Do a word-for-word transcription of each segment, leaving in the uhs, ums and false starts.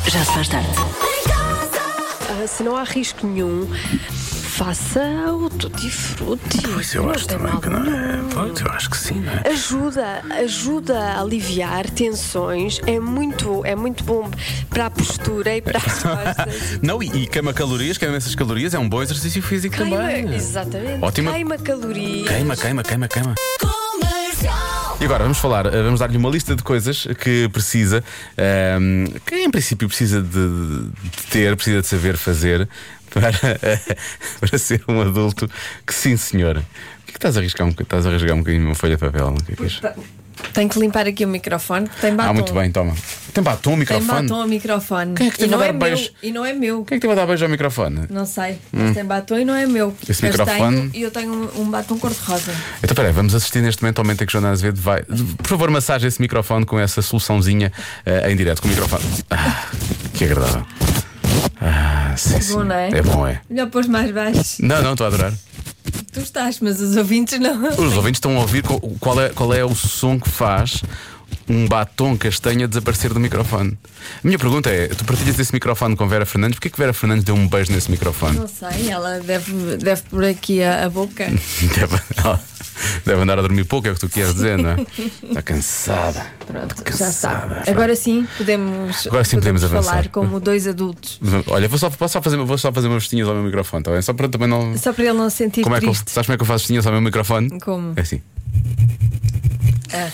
Já se faz tarde. Ah, se não há risco nenhum, faça o tutti frutti. Pois eu Não acho tem também mal que não é. nenhum. Pois eu acho que sim, não é? Ajuda, ajuda a aliviar tensões. É muito, é muito bom para a postura e para as costas. Não, e, e queima calorias, queima essas calorias, é um bom exercício físico Queima, também. exatamente. Ótima. Queima calorias. Queima, queima, queima, queima. E agora vamos falar, eh, vamos dar-lhe uma lista de coisas que precisa, ehm, que em princípio precisa de, de ter, precisa de saber fazer para, para ser um adulto que sim, senhora. O que é que estás a arriscar um, estás a rasgar um bocadinho uma folha de papel? O que é que é isto? Tenho que limpar aqui o microfone. Tem batom. Ah, muito bem, toma. Tem batom, Tem microfone? batom ao microfone. Quem é que e, teve a não dar é meu, beijo? e não é meu. Quem é que teve a dar beijo ao microfone? Não sei, mas tem batom e não é meu. Esse mas microfone- tenho, e eu tenho um, um batom cor-de-rosa. Então, peraí, vamos assistir neste momento ao momento em que Joana Azevedo vai. Por favor, massagem esse microfone com essa soluçãozinha eh, em direto, com o microfone. Ah, que agradável. Ah, sim, É sim. bom, não é? É bom, é. Melhor pôs mais baixo. Não, não, estou a adorar. Tu estás, mas os ouvintes não. Os ouvintes estão a ouvir co- qual é, qual é o som que faz um batom castanha desaparecer do microfone. A minha pergunta é: tu partilhas esse microfone com Vera Fernandes? Porquê que Vera Fernandes deu um beijo nesse microfone? Não sei, ela deve, deve pôr aqui a, a boca. Deve, ela deve andar a dormir pouco, é o que tu queres dizer, não é? Está cansada. Pronto, já Cansada. está. Agora sim podemos, Agora sim podemos falar avançar. como dois adultos. Olha, vou só, posso só fazer, vou só fazer umas vestinhas ao meu microfone, tá bem? Só para também não. Só para ele não se sentir Como é que eu, triste. sabes como é que eu faço vestinhas ao meu microfone? Como? É assim. Ah,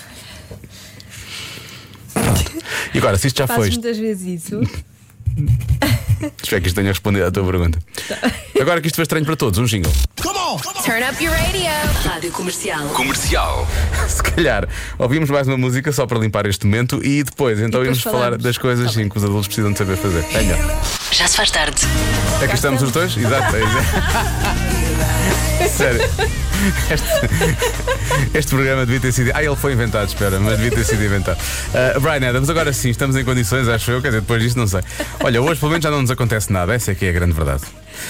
E agora, se isto já fazes foi. muitas vezes isso. Espero que isto tenha respondido à tua pergunta. Agora que isto foi estranho para todos, um jingle. Turn up your radio. Rádio Comercial. Comercial. Se calhar ouvimos mais uma música só para limpar este momento e depois então depois íamos falar falamos. das coisas sim, que os adultos precisam de saber fazer. Venha. Já se faz tarde. Aqui estamos os dois? Exato. É, é. Sério. Este, este programa devia ter sido. Ah, ele foi inventado, espera, mas devia ter sido inventado. Uh, Brian Adams, agora sim, estamos em condições, acho eu, quer dizer, depois disto não sei. Olha, hoje pelo menos já não nos acontece nada, essa é que é a grande verdade.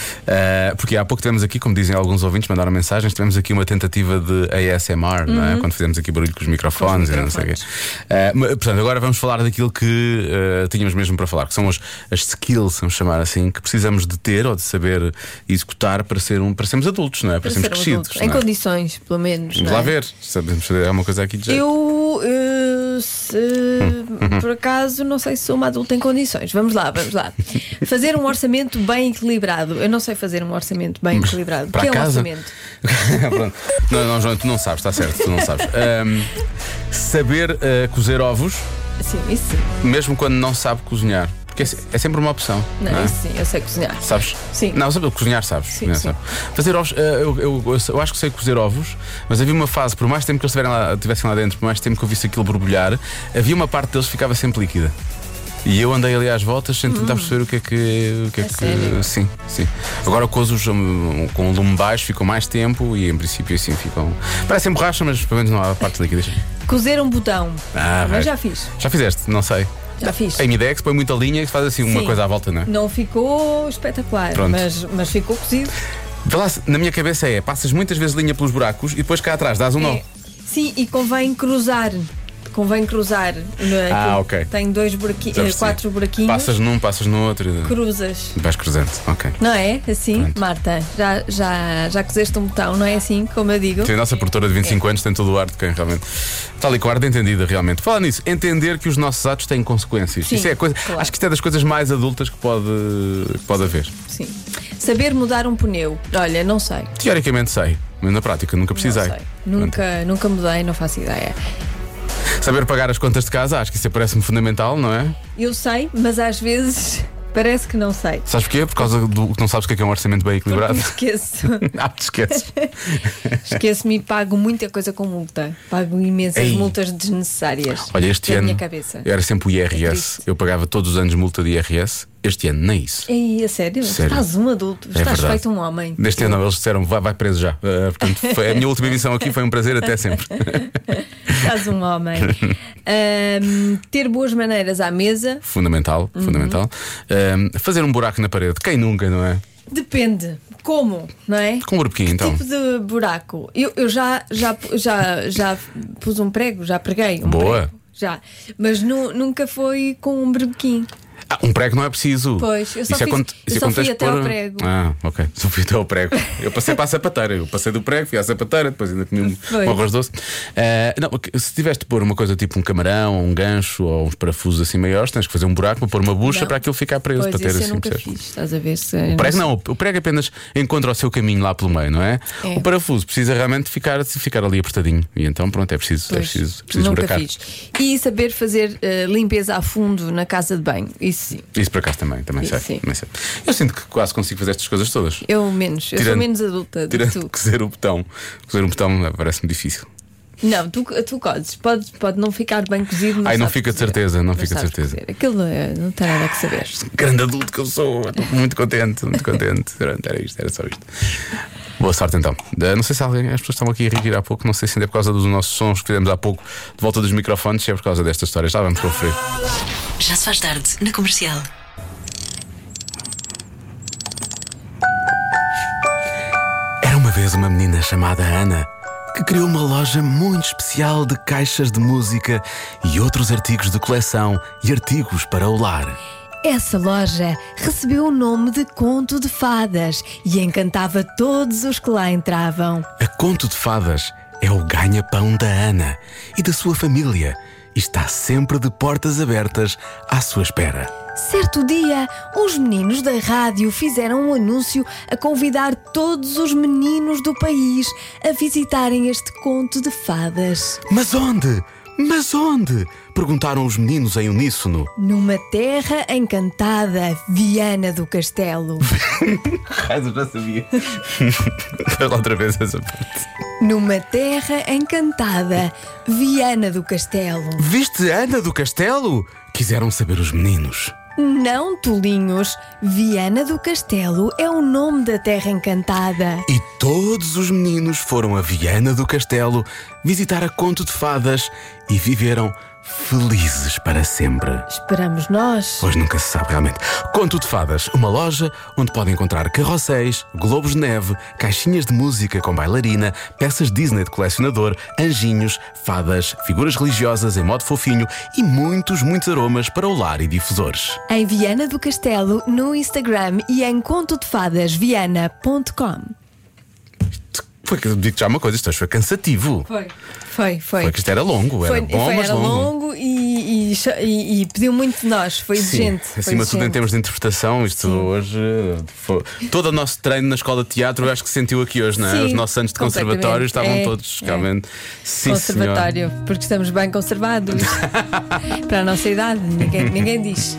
Uh, porque há pouco tivemos aqui, como dizem alguns ouvintes, mandaram mensagens, tivemos aqui uma tentativa de A S M R, não é? Quando fizemos aqui barulho com os microfones, Com os e não sei o quê. microfones. Uh, mas, portanto, agora vamos falar daquilo que uh, tínhamos mesmo para falar, que são as, as skills, vamos chamar assim, que precisamos de ter ou de saber executar para, ser um, para sermos adultos, não é? Para, Para sermos ser um crescidos. adulto. Em não é? condições, pelo menos. Vamos não lá é? ver, sabemos fazer alguma coisa aqui de jeito. Eu, eh, se, por acaso, não sei se sou uma adulta em condições. Vamos lá, vamos lá. Fazer um orçamento bem equilibrado. Eu não sei fazer um orçamento bem equilibrado. O Para que é a um casa? orçamento? Pronto. Não, não, João, tu não sabes, está certo, tu não sabes. Ahm, saber ah, cozer ovos, Sim, isso sim. mesmo quando não sabe cozinhar. Porque é, se- é sempre uma opção. Não, não é? isso sim, eu sei cozinhar. Sabes? Sim. Não, sabe cozinhar, sabes? Sim, Cozinhar, sim. sabes. Fazer ovos, ah, eu, eu, eu, eu acho que sei cozer ovos, mas havia uma fase, por mais tempo que eles estiverem lá, estivessem lá dentro, por mais tempo que eu visse aquilo borbulhar, havia uma parte deles que ficava sempre líquida. E eu andei ali às voltas sem tentar perceber o que é que. O que é A que sério? sim, sim. Agora cozo-os um, com o lume baixo ficam mais tempo e em princípio assim ficam. Parecem borracha, mas pelo menos não há parte líquida. Cozer um botão. Ah, vai. Mas já fiz. Já fizeste? Não sei. Já fiz. A minha ideia é que se põe muita linha e se faz assim uma Sim. coisa à volta, não é? Não ficou espetacular, Pronto. mas, mas ficou cozido. Vê lá, se- na minha cabeça é, passas muitas vezes linha pelos buracos e depois cá atrás dás um nó. É, sim, e convém cruzar. Convém cruzar. Não é? Ah, Aquilo ok. Tem dois buraquinhos, Já percebi. quatro buraquinhos. Passas num, passas no outro e Cruzas. vais cruzando. Ok. Não é? Assim, Pronto. Marta? Já, já, já cozeste um botão, não é assim, como eu digo? Sim, a nossa produtora de vinte e cinco anos tem todo o ar de quem realmente está ali com o ar de entendida, realmente. Fala nisso, entender que os nossos atos têm consequências. Sim, Isso é a coisa, claro. acho que isto é das coisas mais adultas que pode, que pode haver. Sim. Saber mudar um pneu. Olha, não sei. Teoricamente sei, mas na prática nunca precisei. Não sei. Nunca, nunca mudei, não faço ideia. Saber pagar as contas de casa, acho que isso parece-me fundamental, não é? Eu sei, mas às vezes parece que não sei. Sabes porquê? Por causa do que não sabes o que é, que é um orçamento bem Porque equilibrado. me esqueço. Ah, te esqueces. Esqueço-me e pago muita coisa com multa. Pago imensas Ei. multas desnecessárias. Olha, este da ano minha cabeça. era sempre o I R É S. triste. Eu pagava todos os anos multa de I R S. Este ano nem isso. Ei, a sério? Sério. Estás um adulto, É estás verdade. feito um homem. Neste ano eles disseram vai, vai preso já. Uh, portanto, foi a minha última emissão aqui, foi um prazer, até sempre. Estás um homem. Ahm, ter boas maneiras à mesa. Fundamental, Uhum. fundamental. Um, fazer um buraco na parede, quem nunca, não é? Depende. Como, não é? Com um buraquinho, então. Tipo de buraco. Eu, eu já, já, já, já pus um prego, já preguei. Um Boa. prego, já. Mas nu- nunca foi com um brebequim. Ah, um prego não é preciso. Pois, eu só, isso fiz, é quando, eu isso é só quando fui tens até de pôr- ao prego. Ah, ok. Só fui até ao prego. Eu passei para a sapateira. Eu passei do prego, fui à sapateira, depois ainda comi um, Foi. um arroz doce. Ah, não, se tiveste de pôr uma coisa tipo um camarão, ou um gancho ou uns parafusos assim maiores, tens que fazer um buraco para pôr uma bucha Não. para aquilo ficar preso. Pois, para ter isso eu assim, nunca percebes? fiz, estás a ver se. O prego não, o prego apenas encontra o seu caminho lá pelo meio, não é? É. O parafuso precisa realmente ficar, ficar ali apertadinho. E então, pronto, é preciso, é Pois, preciso, preciso nunca buracar. fiz. E saber fazer eh, limpeza a fundo na casa de banho, isso sim. Isso por acaso também, também sei, Sim. também sei. Eu sinto que quase consigo fazer estas coisas todas. Eu menos, eu sou Tirando- menos adulta do que Tirando tu. cozer o botão. Cozer um botão eh, parece-me difícil. Não, tu, tu cozes, pode, pode não ficar bem cozido. Ai, não sabes fica de cozer. certeza, não fica de sabes certeza. cozer. Aquilo eh, não tem nada que saber. Grande adulto que eu sou, estou muito contente, muito contente. Pronto, era isto, era só isto. Boa sorte então. Eh, Não sei se alguém, as pessoas estavam aqui a reagir há pouco, não sei se ainda é por causa dos nossos sons que fizemos há pouco de volta dos microfones, se é por causa desta história. Estávamos para oferecer. Já se faz tarde na Comercial. Era uma vez uma menina chamada Ana que criou uma loja muito especial de caixas de música e outros artigos de coleção e artigos para o lar. Essa loja recebeu o nome de Conto de Fadas e encantava todos os que lá entravam. A Conto de Fadas é o ganha-pão da Ana e da sua família e está sempre de portas abertas à sua espera. Certo dia, os meninos da rádio fizeram um anúncio a convidar todos os meninos do país a visitarem este conto de fadas. Mas onde? Mas onde? Perguntaram os meninos em uníssono. Numa terra encantada, Viana do Castelo. Raios, eu já sabia. Faz lá outra vez essa parte. Numa terra encantada, Viana do Castelo. Viste Ana do Castelo? Quiseram saber os meninos. Não, tolinhos, Viana do Castelo é o nome da terra encantada. E todos os meninos foram a Viana do Castelo visitar a Conto de Fadas e viveram felizes para sempre. Esperamos nós. Pois nunca se sabe realmente. Conto de Fadas, uma loja onde podem encontrar carrosséis, globos de neve, caixinhas de música com bailarina, peças Disney de colecionador, anjinhos, fadas, figuras religiosas em modo fofinho e muitos, muitos aromas para o lar e difusores. Em Viana do Castelo, no Instagram e em conto de fadas viana ponto com. Foi que digo já uma coisa, isto hoje foi cansativo. Foi. Foi, foi. Foi que isto era longo, era Foi, bom, foi, mas era longo. longo e, e, e- e pediu muito de nós, foi Sim, exigente. foi acima de tudo em exigente. termos de interpretação, isto Sim. hoje foi... Todo o nosso treino na escola de teatro eu acho que se sentiu aqui hoje, não é? Sim, Os nossos anos de completamente. conservatório estavam É, todos é. realmente sim, Conservatório, porque estamos bem conservados. Para a nossa idade, ninguém, ninguém diz.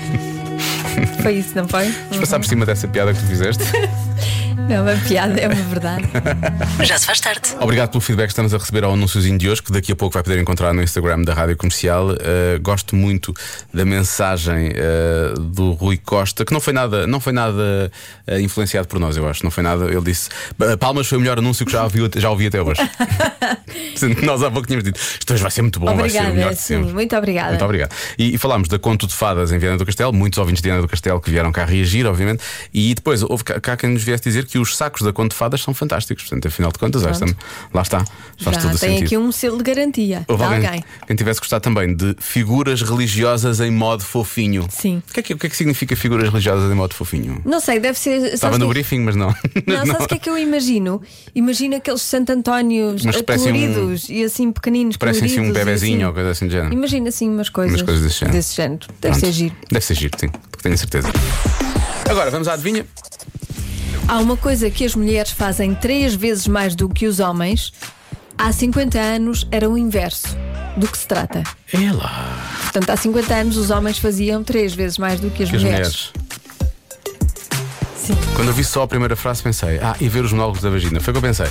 Foi isso, não foi? Mas passámos por cima dessa piada que tu fizeste. Não, é uma piada, é uma verdade. Já se faz tarde. Obrigado pelo feedback que estamos a receber ao anúnciozinho de hoje, que daqui a pouco vai poder encontrar no Instagram da Rádio Comercial. Uh, gosto muito da mensagem uh, do Rui Costa, que não foi nada, não foi nada uh, influenciado por nós, eu acho. Não foi nada. Ele disse: Palmas foi o melhor anúncio que já ouvi, já ouvi até hoje. Sendo que nós há pouco tínhamos dito: isto hoje vai ser muito bom, vai ser o melhor Obrigada, de sim, sempre. muito obrigada. Muito obrigado. E, e falámos da Conto de Fadas em Viana do Castelo, muitos ouvintes de Viana do Castelo que vieram cá reagir, obviamente. E depois houve cá, cá quem nos viesse dizer que os sacos da Conto de Fadas são fantásticos. Portanto, afinal de contas, esta, lá está, faz Já todo o tem sentido. aqui um selo de garantia Houve de alguém, alguém. quem tivesse gostado também de figuras religiosas em modo fofinho. Sim. O que é que, o que, é que significa figuras religiosas em modo fofinho? Não sei, deve ser. sabes Estava no que- briefing, mas não. Não, sabes o que é que eu imagino? Imagino aqueles Santo Antónios Mas eh, parecem um- coloridos e assim pequeninos. Parece assim um coloridos e bebezinho assim. ou coisa assim de género. Imagina assim umas coisas, Umas coisas desse género. género. Deve Pronto. ser giro. Deve ser giro, sim, tenho certeza. Agora, vamos à adivinha. Há uma coisa que as mulheres fazem três vezes mais do que os homens. Há cinquenta anos era o inverso. Do que se trata? É lá. Portanto, há cinquenta anos os homens faziam três vezes mais do que as Que as mulheres. mulheres. Sim. Quando eu vi só a primeira frase pensei: ah, e ver os monólogos da vagina. Foi o que eu pensei.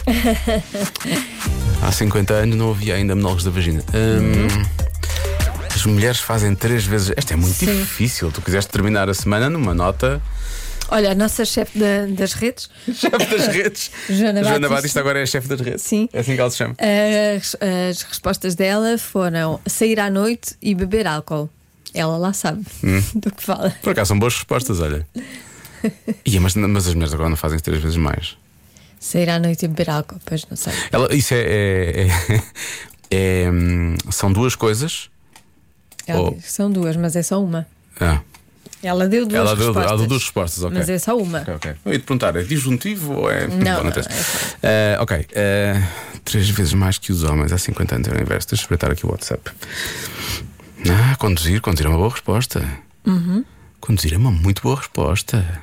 Há cinquenta anos não havia ainda monólogos da vagina. Hum, as mulheres fazem três vezes. Esta é muito Sim. difícil. Tu quiseste terminar a semana numa nota. Olha, a nossa chefe da- das redes, Chefe das redes. Joana Joana Batista. Batista agora é a chefe das redes. Sim. É assim que ela se chama. as, as respostas dela foram sair à noite e beber álcool. Ela lá sabe Hum. do que fala. Por acaso são boas respostas, olha. Ia, mas, mas as mulheres agora não fazem três vezes mais. Sair à noite e beber álcool, pois não sei. Ela, isso é. é- é- é, hum, são duas coisas. Ela Oh. diz que são duas, mas é só uma. Ah. Ela deu duas Ela deu, respostas. ela deu duas respostas, ok. Mas é só uma. Ok, ok. Eu ia te perguntar, é disjuntivo ou é. Não, Bom, não, interessa. é só- Eh, ok. eh, três vezes mais que os homens há cinquenta anos era o inverso. Deixa eu espreitar aqui o WhatsApp. Ah, conduzir, conduzir é uma boa resposta. Uhum. Conduzir é uma muito boa resposta.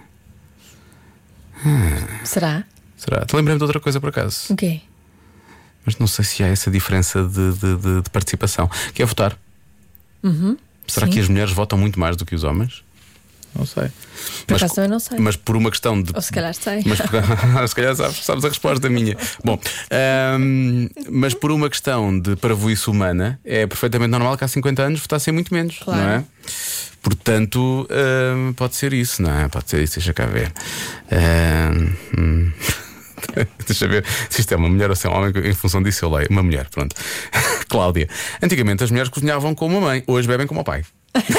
Será? Será? Te lembrei-me de outra coisa por acaso. O quê? Mas não sei se há essa diferença de, de, de- de participação. Que é votar. Uhum. Será Sim. que as mulheres votam muito mais do que os homens? Não sei. Por Mas, acaso eu não sei. mas por uma questão de. Ou se calhar sei. Mas por- se calhar sabes, sabes a resposta minha. Bom, ahm, mas por uma questão de parvoíce humana, é perfeitamente normal que há cinquenta anos votassem muito menos, Claro. não é? Portanto, ahm, pode ser isso, não é? Pode ser isso, deixa cá ver. Ahm, hum. Deixa ver se isto é uma mulher ou se é um homem. Em função disso, eu leio. Uma mulher, pronto. Cláudia. Antigamente as mulheres cozinhavam como a mãe, hoje bebem como o pai.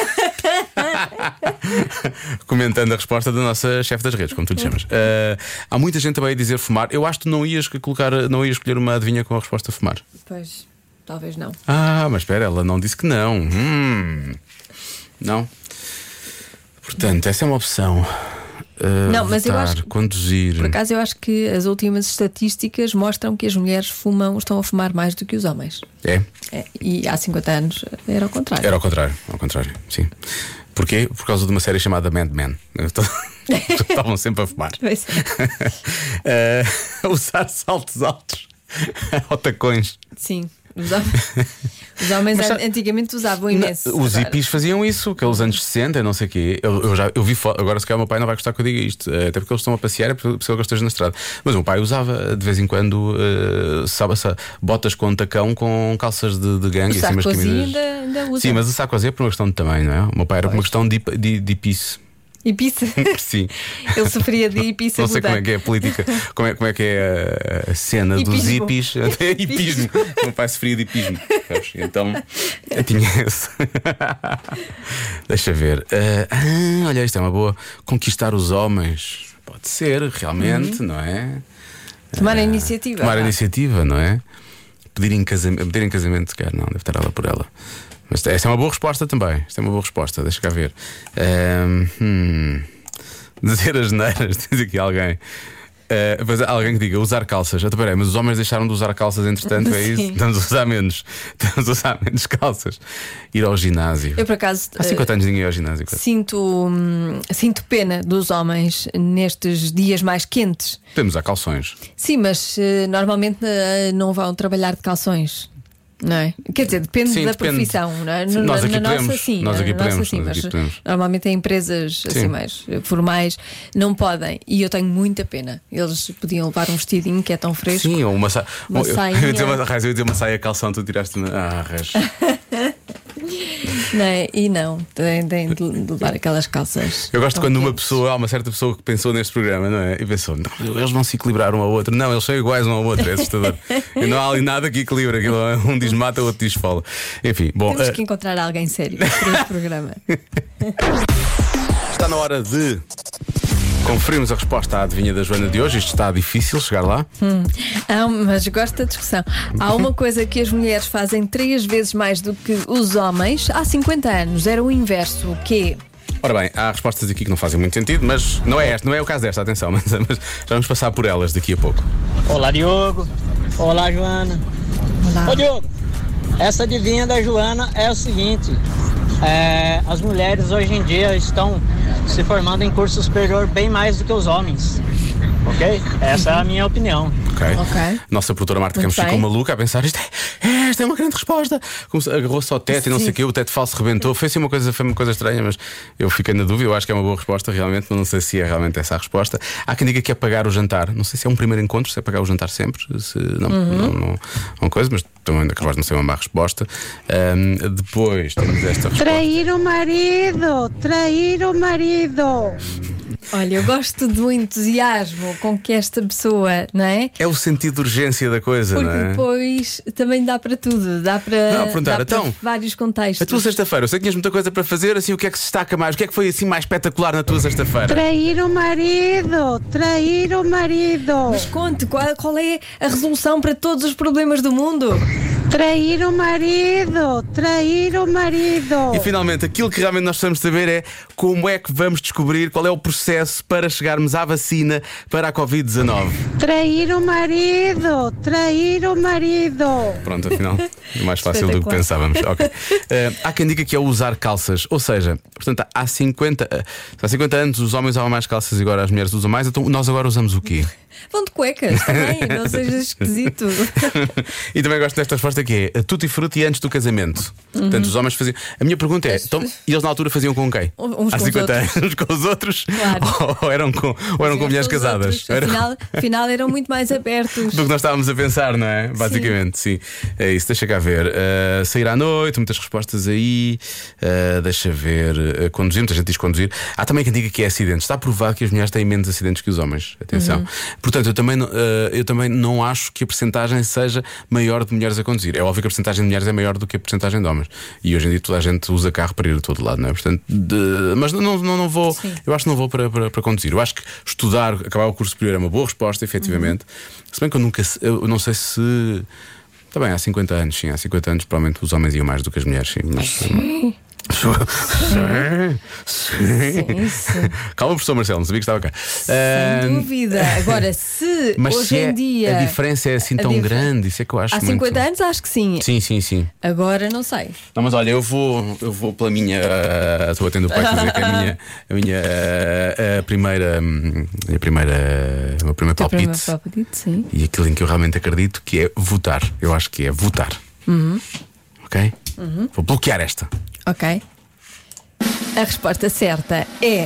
Comentando a resposta da nossa chefe das redes, como tu lhe chamas. Uh, há muita gente também a dizer fumar. Eu acho que tu não ias colocar, não ias escolher uma adivinha com a resposta fumar. Pois, talvez não. Ah, mas espera, ela não disse que não. Hum. Não. Portanto, essa é uma opção. Uh, Não, mas eu votar, acho- conduzir. Por acaso eu acho que as últimas estatísticas mostram que as mulheres fumam, estão a fumar mais do que os homens. É, É, e há cinquenta anos era ao contrário. era ao contrário, ao contrário, sim. Porquê? Por causa de uma série chamada Mad Men. Estavam sempre a fumar. Pois é. Uh, usar saltos altos ou tacões. Sim, os homens, os homens Mas an- sabe- antigamente usavam imenso. Os Agora- hippies faziam isso, aqueles anos sessenta, e não sei o quê. Eu, eu já eu vi fo- agora se calhar o meu pai não vai gostar que eu diga isto, eh, até porque eles estão a passear, é possível que eu esteja na estrada. Mas o meu pai usava de vez em quando eh, sabe, sa- botas com tacão com calças de, de gangue O em cima das Sarkozy camisas. ainda, ainda usa. Sim, mas o Sarkozy é por uma questão de tamanho, não é? O meu pai era por uma questão de, hip- de, de hipice. E pizza. Sim. Ele sofria de hippice Não sei aguda. como é que é a política, como é, como é que é a, a cena dos Hipismo. hippies. Hipismo. O meu pai sofria de hipismo. Sabes? Então eu tinha esse. Deixa ver. Ah, ah, olha, isto é uma boa. Conquistar os homens. Pode ser, realmente, não é? Tomar a iniciativa. Tomar a Ah, iniciativa, não é? Pedir em casamento, pedir em casamento, se calhar, não, deve estar ela por ela. Mas esta é uma boa resposta também. Esta é uma boa resposta, deixa cá ver. Ahm, hum, dizer as neiras, diz aqui alguém. Uh, mas há alguém que diga usar calças. Então, peraí, mas os homens deixaram de usar calças entretanto, é isso? Sim. Estamos a usar menos. Estamos a usar menos calças. Ir ao ginásio. Eu por acaso Há cinquenta anos ninguém ia ao ginásio. eh, sinto, hum, sinto pena dos homens nestes dias mais quentes. Temos há calções. Sim, mas eh, normalmente eh, não vão trabalhar de calções. Não é? Quer dizer, depende Sim, da depende. profissão, não é? Sim, No- nós na, aqui na podemos, nossa, sim, nós aqui na nossa, podemos, sim, nós mas aqui podemos. normalmente em empresas Sim. assim mais eh, formais não podem. E eu tenho muita pena. Eles podiam levar um vestidinho que é tão fresco. Sim, ou uma saia. Uma eu, eu, sainha. ia dizer uma, Raiz, eu ia dizer uma saia calção, tu tiraste. Ah, res. Não é? E não, tem, tem de levar aquelas calças. Eu gosto tão quando uma quentes. pessoa, há uma certa pessoa que pensou neste programa, não é? E pensou, não, eles vão se equilibrar um ao outro. Não, eles são iguais um ao outro, é assustador. E não há ali nada que equilibre aquilo. Um diz mata, o outro diz fala. Enfim, bom. Temos eh, que encontrar alguém sério para este programa. Está na hora de conferirmos a resposta à adivinha da Joana de hoje. Isto está difícil chegar lá. Há, mas gosto da discussão. Há uma coisa que as mulheres fazem três vezes mais do que os homens. Há cinquenta anos era o inverso. O quê? Ora bem, há respostas aqui que não fazem muito sentido, mas não é esta, não é o caso desta, atenção, mas, mas já vamos passar por elas daqui a pouco. Olá, Diogo. Olá, Joana. Olá. Ô, Diogo, essa adivinha da Joana é o seguinte: é, as mulheres hoje em dia estão se formando em curso superior bem mais do que os homens. Ok? Essa é a minha opinião. Ok. Ok. Nossa produtora Marta Muito Campos ficou bem. maluca a pensar: isto é, é, esta é uma grande resposta. Começou- Agarrou-se ao teto e não Sim. sei o quê, o teto falso rebentou. Foi assim uma coisa, foi uma coisa estranha, mas eu fiquei na dúvida. Eu acho que é uma boa resposta, realmente, mas não sei se é realmente essa a resposta. Há quem diga que é pagar o jantar. Não sei se é um primeiro encontro, se é pagar o jantar sempre, se não, Uhum. não, não, é uma coisa, mas também é capaz de não ser uma má resposta. Ahm, depois temos esta resposta. Trair o marido, trair o marido. Olha, eu gosto do entusiasmo com que esta pessoa, não é? É o sentido de urgência da coisa, Porque não é? depois também dá para tudo, dá para, Não, a perguntar, dá para então, vários contextos. A tua sexta-feira, eu sei que tinhas muita coisa para fazer, assim, o que é que se destaca mais? O que é que foi assim mais espetacular na tua sexta-feira? Trair o marido, trair o marido. Mas conte, qual, qual é a resolução para todos os problemas do mundo? Trair o marido, trair o marido. E finalmente, aquilo que realmente nós precisamos saber é como é que vamos descobrir qual é o processo para chegarmos à vacina para a covid dezanove. Trair o marido, trair o marido. Pronto, afinal, é mais fácil do que pensávamos. Okay. Uh, há quem diga que é usar calças, ou seja, portanto, há cinquenta, há cinquenta anos os homens usavam mais calças e agora as mulheres usam mais, então nós agora usamos o quê? Vão de cuecas também, não sejas esquisito. E também gosto desta resposta que é tutti frutti antes do casamento. Uhum. Portanto, os homens faziam. A minha pergunta é: então, e eles na altura faziam com quem? Uns há com cinquenta os anos com os outros? Claro. Ou eram com, ou eram com mulheres casadas? Afinal, afinal eram muito mais abertos do que nós estávamos a pensar, não é? Basicamente, sim, sim. É isso, deixa cá ver. Uh, sair à noite, muitas respostas aí. Uh, deixa ver. Uh, conduzir, muita gente diz conduzir. Há também quem diga que é acidentes. Está provado que as mulheres têm menos acidentes que os homens. Atenção. Uhum. Portanto, eu também, uh, eu também não acho que a percentagem seja maior de mulheres a conduzir. É óbvio que a percentagem de mulheres é maior do que a percentagem de homens. E hoje em dia toda a gente usa carro para ir a todo lado, não é? Portanto, de... mas não, não, não vou. Sim. Eu acho que não vou para, para, para conduzir. Eu acho que estudar, acabar o curso superior é uma boa resposta, efetivamente. Uhum. Se bem que eu nunca. Eu não sei se. Está bem, há cinquenta anos, sim. Há cinquenta anos, provavelmente os homens iam mais do que as mulheres, sim. Mas, sim. Sim, sim. sim. Calma, professor Marcelo, não sabia que estava cá. Sem uh, dúvida. Agora, se mas hoje se é, em dia a diferença é assim tão dif... grande, isso é que eu acho. Há muito... cinquenta anos, acho que sim. Sim, sim, sim. Agora não sei. Não, mas olha, eu vou, eu vou pela minha. Estou uh, atendo o pai a dizer que é a minha, a minha uh, a primeira. A minha primeira. O meu primeiro palpite. palpite sim. E aquilo em que eu realmente acredito que é votar. Eu acho que é votar. Uhum. Ok? Uhum. Vou bloquear esta. Ok. A resposta certa é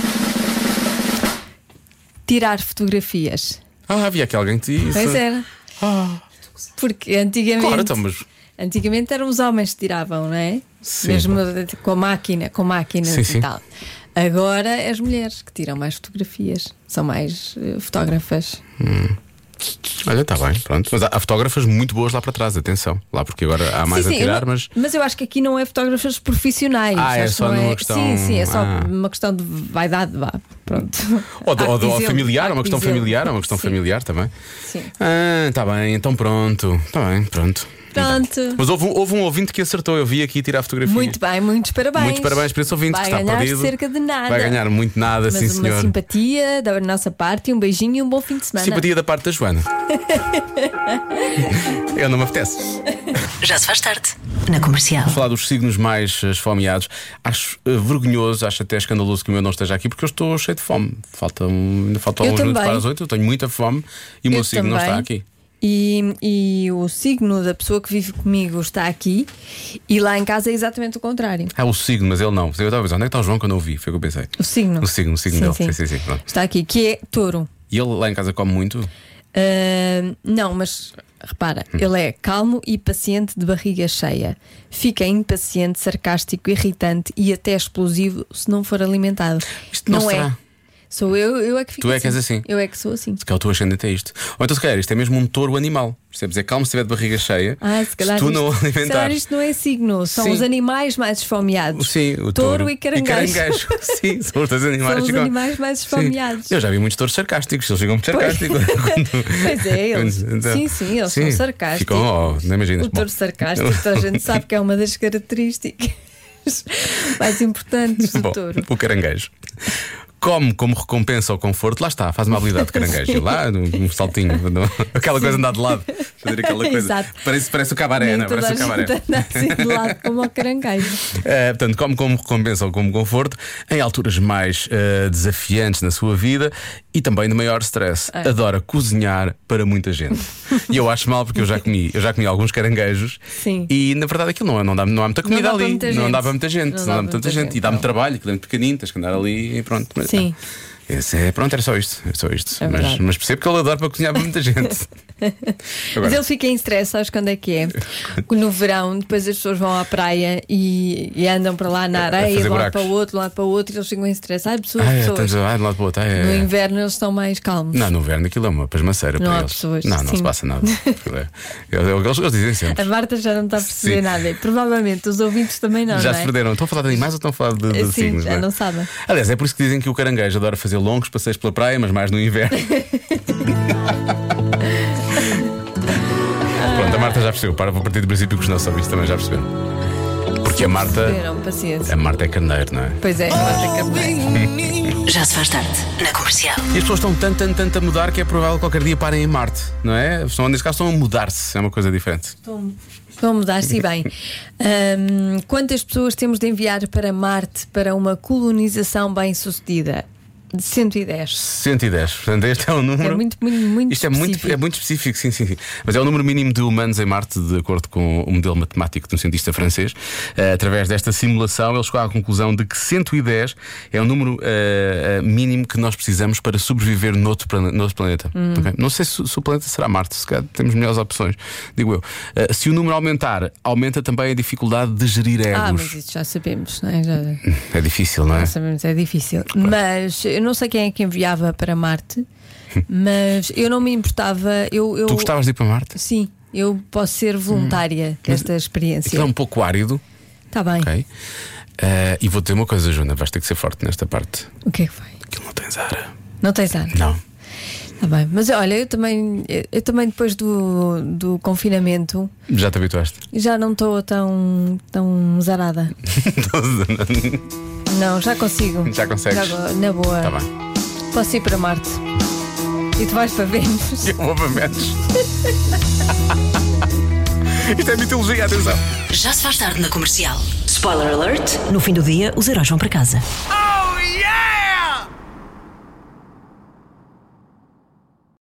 tirar fotografias. Ah, havia aqui alguém que disse. Pois era. Ah. Porque antigamente Claro, então, mas... Antigamente eram os homens que tiravam, não é? Sim. Mesmo com a máquina, com máquinas sim, e sim. tal. Agora é as mulheres que tiram mais fotografias. São mais uh, fotógrafas. Hum. Olha, está bem, pronto. Mas há, há fotógrafas muito boas lá para trás, atenção. Lá porque agora há mais sim, sim, a tirar, não, mas. Mas eu acho que aqui não é fotógrafas profissionais. Ah, é acho só não numa é... questão. Sim, sim, é só ah. uma questão de vaidade, vá. Pronto. Ou, de, ou, de, ou familiar, há uma questão dizer. familiar, uma questão sim. familiar também. Sim. Ah, está bem, então pronto. Está bem, pronto. Pronto. Então. Mas houve um, houve um ouvinte que acertou. Eu vi aqui tirar a fotografia. Muito bem, muitos parabéns. Muitos parabéns para esse ouvinte vai que está ganhar perdido. cerca de nada. Vai ganhar muito nada, mas sim, uma senhor. Simpatia da nossa parte, um beijinho e um bom fim de semana. Simpatia da parte da Joana. Eu não me apetece. Já se faz tarde. Na Comercial. Vou falar dos signos mais esfomeados. Acho uh, vergonhoso, acho até escandaloso que o meu não esteja aqui, porque eu estou cheio de fome. Falta um, ainda faltam Eu uns minutos também. para as oito. Eu tenho muita fome e o meu Eu signo não também. está aqui. E, e o signo da pessoa que vive comigo está aqui. E lá em casa é exatamente o contrário. Ah, o signo, mas ele não. Eu estava a pensar, onde é que está o João que eu não o vi? Foi o que eu pensei. O signo. O signo, o signo Sim, dele. sim. Sim, sim, sim, pronto. Está aqui, que é touro. E ele lá em casa come muito? Uh, não, mas repara, Hum. ele é calmo e paciente de barriga cheia. Fica impaciente, sarcástico, irritante e até explosivo se não for alimentado. Isto não é. será. Sou eu, eu é que fico Tu é que és assim. Eu é que sou assim. Se calhar o teu ascendente é isto. Ou então se calhar isto é mesmo um touro animal. Percebes? É calmo se estiver de barriga cheia. Ah, se calhar tu isto, não se calhar alimentares. isto não é signo, são Sim. os animais mais esfomeados. Sim, o touro, touro e caranguejo. E caranguejo. Sim, são os dois animais. São os ficam... animais mais esfomeados. Sim. Eu já vi muitos touros sarcásticos, eles ficam muito sarcásticos. Quando... Pois é, eles. Então, sim, sim, eles sim, são sarcásticos. Ficam, oh, não imaginas. O touro Bom. sarcástico, toda a gente sabe que é uma das características mais importantes do Bom, touro. o caranguejo. Come como recompensa ao conforto, lá está, faz uma habilidade de caranguejo. Lá, um, um saltinho, aquela coisa andar de lado, fazer aquela coisa. Exato. Parece, parece o cabaré, Nem não é? toda Parece o a cabaré. gente anda assim de lado como ao caranguejo. Uh, portanto, come como recompensa ou como conforto, em alturas mais uh, desafiantes na sua vida e também de maior stress. É. Adora cozinhar para muita gente. E eu acho mal porque eu já comi, eu já comi alguns caranguejos. Sim. E na verdade aquilo não, não, dá, não há muita comida dá para ali. muita Não gente. dá para muita gente. Não Não, dá dá para muita muita gente. gente, E dá-me não. trabalho, aquilo é muito pequenino, tens que andar ali e pronto. Mas, Sim. Esse é, pronto, era só isto. É só isto. É mas, verdade. mas percebo que ele adora para cozinhar para muita gente. Mas Agora, ele fica em stress, sabes quando é que é? No verão, depois as pessoas vão à praia e, e andam para lá na A areia, fazer de um lado buracos. para o outro, de um lado para o outro, e eles ficam em stress. Ai, pessoas, ah, é, pessoas. estamos a- ah, de um lado para o outro. Ah, é, No é. inverno eles estão mais calmos. Não, no inverno aquilo é uma pasmaceira Não para há eles. pessoas, Não, não sim. se passa nada. Aquilo é- Eles, eles dizem sempre. A Marta já não está a perceber Sim. nada. E provavelmente os ouvintes também não. Já não se é? perderam. Estão a falar de animais ou estão a falar de, de Sim, signos? já não é? não sabem. Aliás, é por isso que dizem que o caranguejo adora fazer longos passeios pela praia, mas mais no inverno. Pronto, a Marta Marta já percebeu. Para, vou partir do princípio que os nossos ouvintes também já perceberam. Porque a Marta. Perceberam, paciência. A Marta é carneiro, não é? Pois é, a Marta é carneiro. Já se faz tarde na Comercial. E as pessoas estão tanto, tanto, tanto a mudar que é provável que qualquer dia parem em Marte, não é? Estão, nesse caso estão a mudar-se, é uma coisa diferente. Vão mudar-se bem. Ahm, quantas pessoas temos de enviar para Marte para uma colonização bem-sucedida? De cento e dez. cento e dez, portanto, este é o número. É muito, muito, muito Isto é muito, específico. é muito específico, sim, sim, sim. Mas é o número mínimo de humanos em Marte, de acordo com o modelo matemático de um cientista francês. Uh, através desta simulação, ele chegou à conclusão de que cento e dez é o número uh, uh, mínimo que nós precisamos para sobreviver noutro, plane noutro planeta. Hum. Okay? Não sei se, se o planeta será Marte, se calhar temos melhores opções, digo eu. Uh, se o número aumentar, aumenta também a dificuldade de gerir egos. Ah, mas isso já sabemos, não é? Já, É difícil, não é? já sabemos, é difícil. Mas eu não sei quem é que enviava para Marte, mas eu não me importava. Eu, eu... Tu gostavas de ir para Marte? Sim, eu posso ser voluntária desta experiência. Aquilo é um pouco árido. Está bem. Ok. Uh, e vou ter uma coisa, Juna, vais ter que ser forte nesta parte. O que é que foi? Aquilo não tens ar. Não tens ar? Não. Está bem, mas olha, eu também, eu também depois do, do confinamento Já te habituaste? já não estou tão, tão zarada. Não, já consigo. Já consegues? Já, na boa. Está bem. Posso ir para Marte. E tu vais para Vênus. Eu vou para Vênus. Isto é mitologia, atenção. Já se faz tarde na Comercial. Spoiler alert: no fim do dia, os heróis vão para casa.